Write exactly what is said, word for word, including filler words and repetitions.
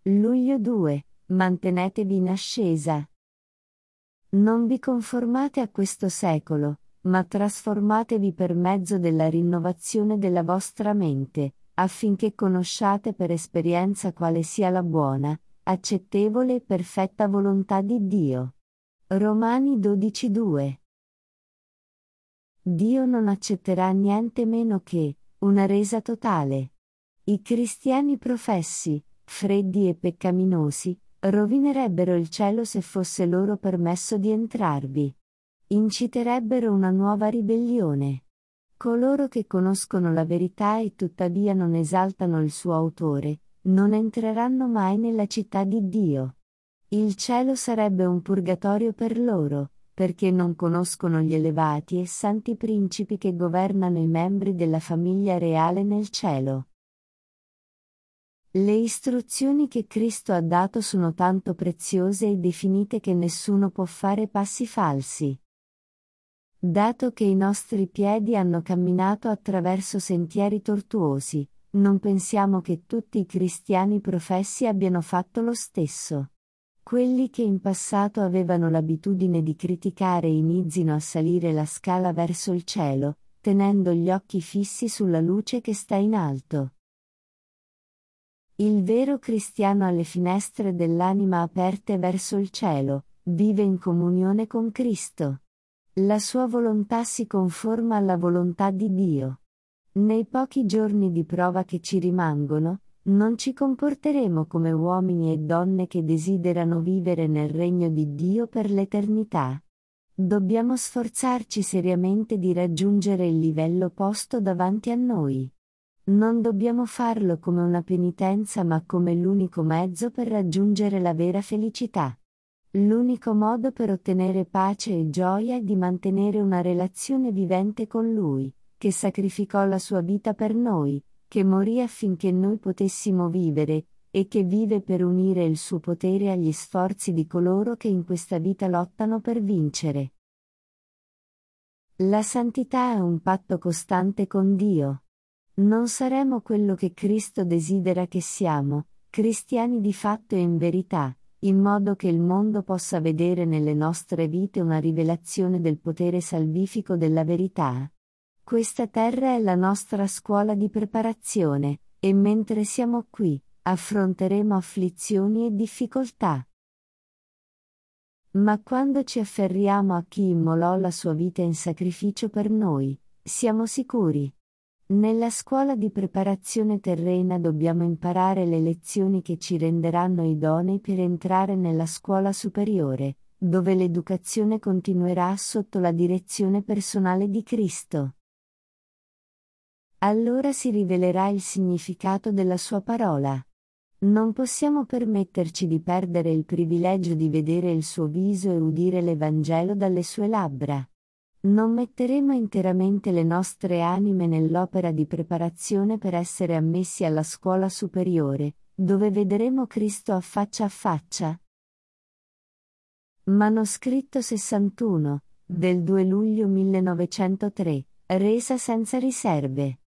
Luglio due. Mantenetevi in ascesa. Non vi conformate a questo secolo, ma trasformatevi per mezzo della rinnovazione della vostra mente, affinché conosciate per esperienza quale sia la buona, accettevole e perfetta volontà di Dio. Romani dodici due. Dio non accetterà niente meno che una resa totale. I cristiani professi, freddi e peccaminosi, rovinerebbero il cielo se fosse loro permesso di entrarvi. Inciterebbero una nuova ribellione. Coloro che conoscono la verità e tuttavia non esaltano il suo autore, non entreranno mai nella città di Dio. Il cielo sarebbe un purgatorio per loro, perché non conoscono gli elevati e santi principi che governano i membri della famiglia reale nel cielo. Le istruzioni che Cristo ha dato sono tanto preziose e definite che nessuno può fare passi falsi. Dato che i nostri piedi hanno camminato attraverso sentieri tortuosi, non pensiamo che tutti i cristiani professi abbiano fatto lo stesso. Quelli che in passato avevano l'abitudine di criticare iniziano a salire la scala verso il cielo, tenendo gli occhi fissi sulla luce che sta in alto. Il vero cristiano ha le finestre dell'anima aperte verso il cielo, vive in comunione con Cristo. La sua volontà si conforma alla volontà di Dio. Nei pochi giorni di prova che ci rimangono, non ci comporteremo come uomini e donne che desiderano vivere nel regno di Dio per l'eternità. Dobbiamo sforzarci seriamente di raggiungere il livello posto davanti a noi. Non dobbiamo farlo come una penitenza ma come l'unico mezzo per raggiungere la vera felicità. L'unico modo per ottenere pace e gioia è di mantenere una relazione vivente con Lui, che sacrificò la sua vita per noi, che morì affinché noi potessimo vivere, e che vive per unire il suo potere agli sforzi di coloro che in questa vita lottano per vincere. La santità è un patto costante con Dio. Non saremo quello che Cristo desidera che siamo, cristiani di fatto e in verità, in modo che il mondo possa vedere nelle nostre vite una rivelazione del potere salvifico della verità. Questa terra è la nostra scuola di preparazione, e mentre siamo qui, affronteremo afflizioni e difficoltà. Ma quando ci afferriamo a chi immolò la sua vita in sacrificio per noi, siamo sicuri. Nella scuola di preparazione terrena dobbiamo imparare le lezioni che ci renderanno idonei per entrare nella scuola superiore, dove l'educazione continuerà sotto la direzione personale di Cristo. Allora si rivelerà il significato della sua parola. Non possiamo permetterci di perdere il privilegio di vedere il suo viso e udire l'Evangelo dalle sue labbra. Non metteremo interamente le nostre anime nell'opera di preparazione per essere ammessi alla scuola superiore, dove vedremo Cristo a faccia a faccia? Manoscritto sessantuno, del due luglio millenovecentotre, resa senza riserve.